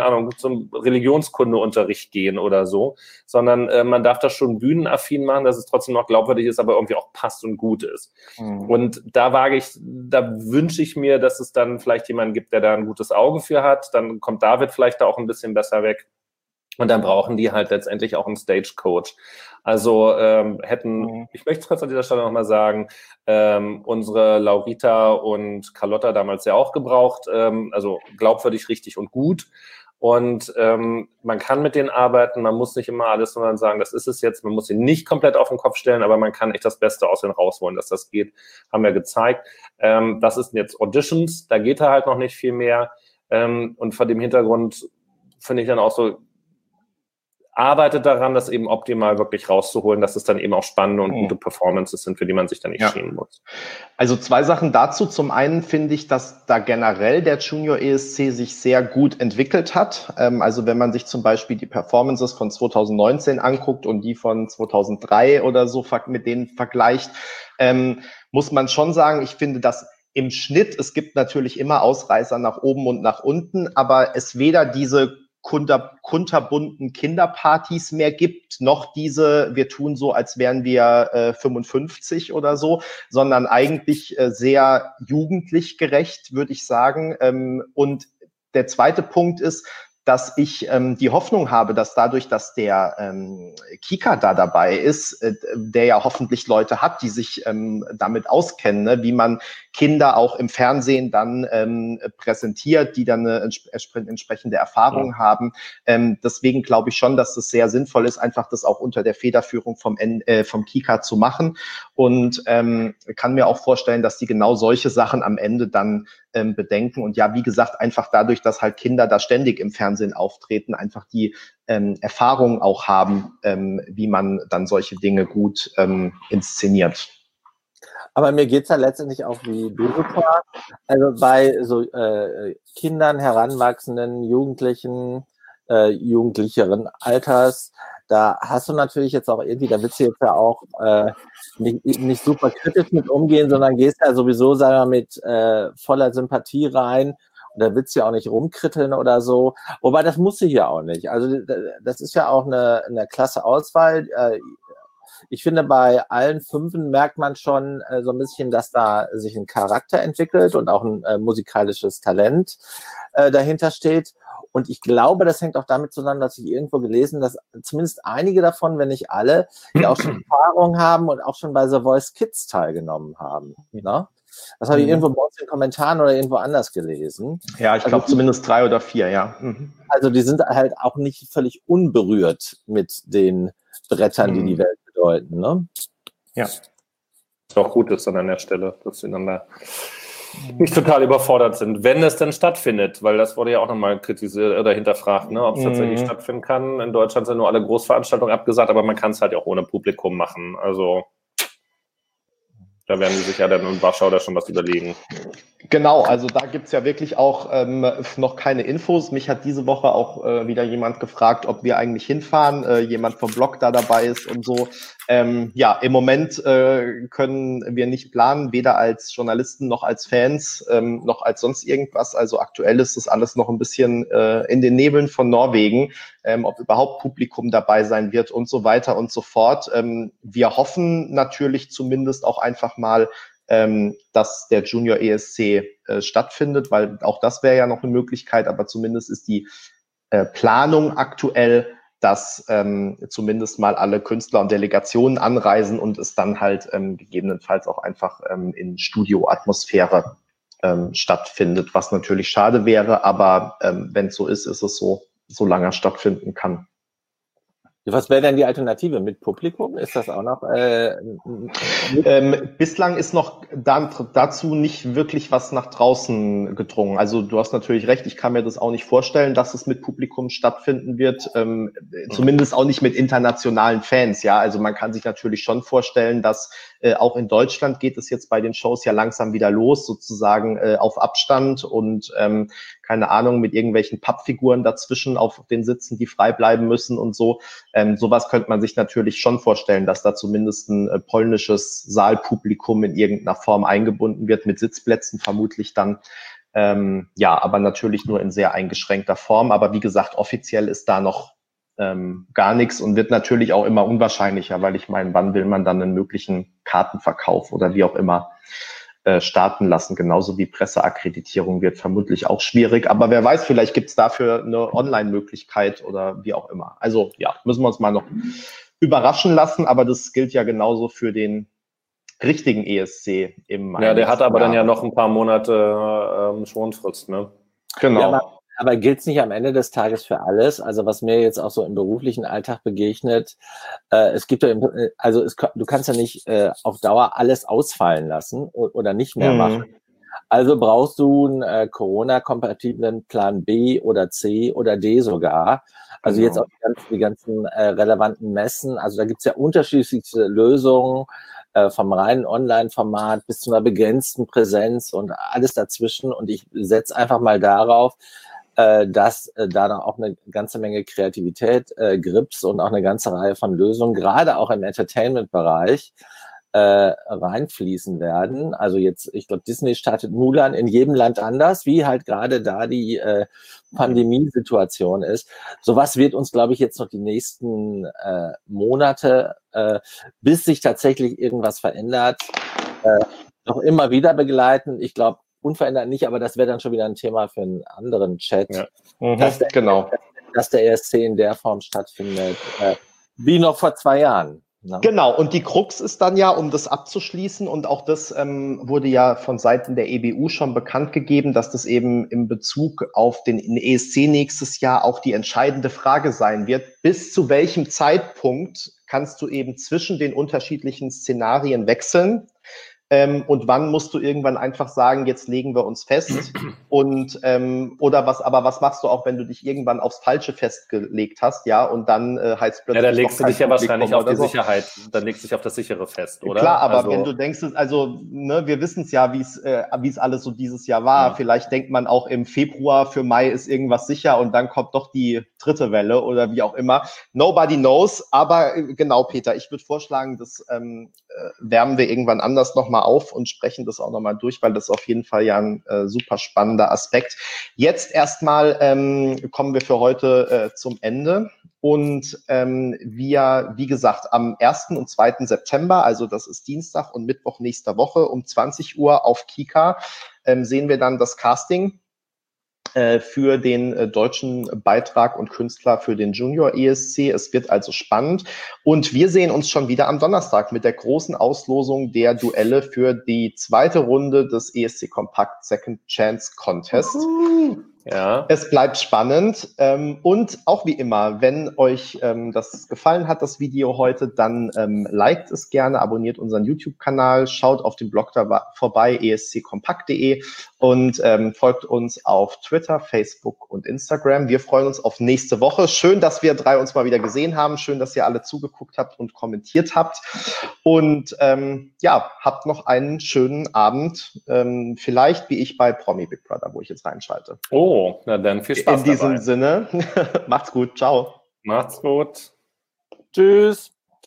Religionskundeunterricht gehen oder so, sondern man darf das schon bühnenaffin machen, dass es trotzdem noch glaubwürdig ist, aber irgendwie auch passt und gut ist. Und da wünsche ich mir, dass es dann vielleicht jemanden gibt, der da ein gutes Auge für hat. Dann kommt David vielleicht da auch ein bisschen besser weg. Und dann brauchen die halt letztendlich auch einen Stagecoach. Also ich möchte es kurz an dieser Stelle nochmal sagen, unsere Laurita und Carlotta damals ja auch gebraucht, also glaubwürdig, richtig und gut. Und man kann mit denen arbeiten, man muss nicht immer alles sondern sagen, das ist es jetzt, man muss sie nicht komplett auf den Kopf stellen, aber man kann echt das Beste aus denen rausholen, dass das geht, haben wir gezeigt. Das ist jetzt Auditions, da geht halt noch nicht viel mehr. Und vor dem Hintergrund finde ich dann auch so, arbeitet daran, das eben optimal wirklich rauszuholen, dass es dann eben auch spannende und gute Performances sind, für die man sich dann nicht schämen muss. Also 2 Sachen dazu. Zum einen finde ich, dass da generell der Junior ESC sich sehr gut entwickelt hat. Also wenn man sich zum Beispiel die Performances von 2019 anguckt und die von 2003 oder so mit denen vergleicht, muss man schon sagen, ich finde, dass im Schnitt, es gibt natürlich immer Ausreißer nach oben und nach unten, aber es weder diese kunterbunten Kinderpartys mehr gibt, noch diese, wir tun so, als wären wir 55 oder so, sondern eigentlich sehr jugendlich gerecht, würde ich sagen. Und der zweite Punkt ist, dass ich die Hoffnung habe, dass dadurch, dass der Kika da dabei ist, der ja hoffentlich Leute hat, die sich damit auskennen, ne, wie man Kinder auch im Fernsehen dann präsentiert, die dann eine entsprechende Erfahrung haben. Deswegen glaube ich schon, dass es sehr sinnvoll ist, einfach das auch unter der Federführung vom Kika zu machen. Und kann mir auch vorstellen, dass die genau solche Sachen am Ende dann bedenken. Und ja, wie gesagt, einfach dadurch, dass halt Kinder da ständig im Fernsehen auftreten, einfach die Erfahrung auch haben, wie man dann solche Dinge gut inszeniert. Aber mir geht's ja letztendlich auch wie du, also bei so Kindern, Heranwachsenden, Jugendlichen, jugendlicheren Alters, da hast du natürlich jetzt auch irgendwie, da willst du jetzt ja auch nicht super kritisch mit umgehen, sondern gehst ja sowieso, sagen wir, mit voller Sympathie rein. Und da willst du ja auch nicht rumkritteln oder so. Wobei, das musst du hier auch nicht. Also das ist ja auch eine klasse Auswahl. Ich finde, bei allen 5 merkt man schon so ein bisschen, dass da sich ein Charakter entwickelt und auch ein musikalisches Talent dahinter steht. Und ich glaube, das hängt auch damit zusammen, dass ich irgendwo gelesen, dass zumindest einige davon, wenn nicht alle, die auch schon Erfahrung haben und auch schon bei The Voice Kids teilgenommen haben. Ne? Das habe ich irgendwo bei uns in den Kommentaren oder irgendwo anders gelesen. Ja, ich glaube zumindest 3 oder 4, ja. Also die sind halt auch nicht völlig unberührt mit den Brettern, die die Welt bedeuten. Ne? Ja. Was auch gut ist dann an der Stelle, dass sie dann da nicht total überfordert sind, wenn es denn stattfindet, weil das wurde ja auch nochmal kritisiert oder hinterfragt, ne, ob es tatsächlich stattfinden kann. In Deutschland sind nur alle Großveranstaltungen abgesagt, aber man kann es halt auch ohne Publikum machen. Also da werden die sich ja dann in Warschau da schon was überlegen. Genau, also da gibt's ja wirklich auch noch keine Infos. Mich hat diese Woche auch wieder jemand gefragt, ob wir eigentlich hinfahren, jemand vom Blog da dabei ist und so. Ja, im Moment können wir nicht planen, weder als Journalisten noch als Fans, noch als sonst irgendwas. Also aktuell ist das alles noch ein bisschen in den Nebeln von Norwegen, ob überhaupt Publikum dabei sein wird und so weiter und so fort. Wir hoffen natürlich zumindest auch einfach mal, dass der Junior ESC stattfindet, weil auch das wäre ja noch eine Möglichkeit, aber zumindest ist die Planung aktuell, dass zumindest mal alle Künstler und Delegationen anreisen und es dann halt gegebenenfalls auch einfach in Studioatmosphäre stattfindet, was natürlich schade wäre, aber wenn es so ist, ist es so. so lange stattfinden kann. Was wäre denn die Alternative mit Publikum? Ist das auch noch? Bislang ist noch dazu nicht wirklich was nach draußen gedrungen. Also du hast natürlich recht, ich kann mir das auch nicht vorstellen, dass es mit Publikum stattfinden wird. Zumindest auch nicht mit internationalen Fans. Ja, also man kann sich natürlich schon vorstellen, dass auch in Deutschland geht es jetzt bei den Shows ja langsam wieder los, sozusagen auf Abstand und keine Ahnung, mit irgendwelchen Pappfiguren dazwischen auf den Sitzen, die frei bleiben müssen und so. Sowas könnte man sich natürlich schon vorstellen, dass da zumindest ein polnisches Saalpublikum in irgendeiner Form eingebunden wird, mit Sitzplätzen vermutlich dann. Ja, aber natürlich nur in sehr eingeschränkter Form. Aber wie gesagt, offiziell ist da noch gar nichts und wird natürlich auch immer unwahrscheinlicher, weil ich meine, wann will man dann einen möglichen Kartenverkauf oder wie auch immer starten lassen. Genauso wie Presseakkreditierung wird vermutlich auch schwierig. Aber wer weiß, vielleicht gibt es dafür eine Online-Möglichkeit oder wie auch immer. Also ja, müssen wir uns mal noch überraschen lassen. Aber das gilt ja genauso für den richtigen ESC im Mai. Ja, der hat aber dann ja noch ein paar Monate Schonfrist, ne? Genau. Ja, aber gilt es nicht am Ende des Tages für alles? Also was mir jetzt auch so im beruflichen Alltag begegnet, es gibt ja, du kannst ja nicht auf Dauer alles ausfallen lassen oder nicht mehr machen. Also brauchst du einen Corona-kompatiblen Plan B oder C oder D sogar. Also jetzt auch die ganzen relevanten Messen. Also da gibt es ja unterschiedlichste Lösungen, vom reinen Online-Format bis zu einer begrenzten Präsenz und alles dazwischen. Und ich setze einfach mal darauf, dass da noch auch eine ganze Menge Kreativität, Grips und auch eine ganze Reihe von Lösungen, gerade auch im Entertainment-Bereich, reinfließen werden. Also jetzt, ich glaube, Disney startet Mulan in jedem Land anders, wie halt gerade da die Pandemiesituation ist. Sowas wird uns, glaube ich, jetzt noch die nächsten Monate, bis sich tatsächlich irgendwas verändert, noch immer wieder begleiten. Ich glaube, unverändert nicht, aber das wäre dann schon wieder ein Thema für einen anderen Chat. Ja. Dass der ESC in der Form stattfindet, wie noch vor 2 Jahren. Ne? Genau, und die Krux ist dann ja, um das abzuschließen, und auch das wurde ja von Seiten der EBU schon bekannt gegeben, dass das eben in Bezug auf den ESC nächstes Jahr auch die entscheidende Frage sein wird. Bis zu welchem Zeitpunkt kannst du eben zwischen den unterschiedlichen Szenarien wechseln? Und wann musst du irgendwann einfach sagen, jetzt legen wir uns fest und was machst du auch, wenn du dich irgendwann aufs Falsche festgelegt hast, ja, und dann heißt plötzlich. Ja, dann legst du dich ja wahrscheinlich auf die Sicherheit, dann legst du dich auf das Sichere fest, oder? Klar, aber wenn du denkst, wir wissen es ja, wie es alles so dieses Jahr war. Ja. Vielleicht denkt man auch im Februar für Mai ist irgendwas sicher und dann kommt doch die 3. Welle oder wie auch immer. Nobody knows, aber genau, Peter, ich würde vorschlagen, das wärmen wir irgendwann anders nochmal auf und sprechen das auch nochmal durch, weil das auf jeden Fall ja ein super spannender Aspekt. Jetzt erstmal kommen wir für heute zum Ende und wir, wie gesagt, am 1. und 2. September, also das ist Dienstag und Mittwoch nächster Woche um 20 Uhr auf Kika, sehen wir dann das Casting für den deutschen Beitrag und Künstler für den Junior ESC. Es wird also spannend. Und wir sehen uns schon wieder am Donnerstag mit der großen Auslosung der Duelle für die 2. Runde des ESC Kompakt Second Chance Contest. Ja. Es bleibt spannend. Und auch wie immer, wenn euch das gefallen hat, das Video heute, dann liked es gerne, abonniert unseren YouTube-Kanal, schaut auf dem Blog vorbei, esckompakt.de und folgt uns auf Twitter, Facebook und Instagram. Wir freuen uns auf nächste Woche. Schön, dass wir 3 uns mal wieder gesehen haben. Schön, dass ihr alle zugeguckt habt und kommentiert habt. Und habt noch einen schönen Abend. Vielleicht wie ich bei Promi Big Brother, wo ich jetzt reinschalte. Oh, na dann viel Spaß in diesem Sinne. Macht's gut. Ciao. Macht's gut. Tschüss.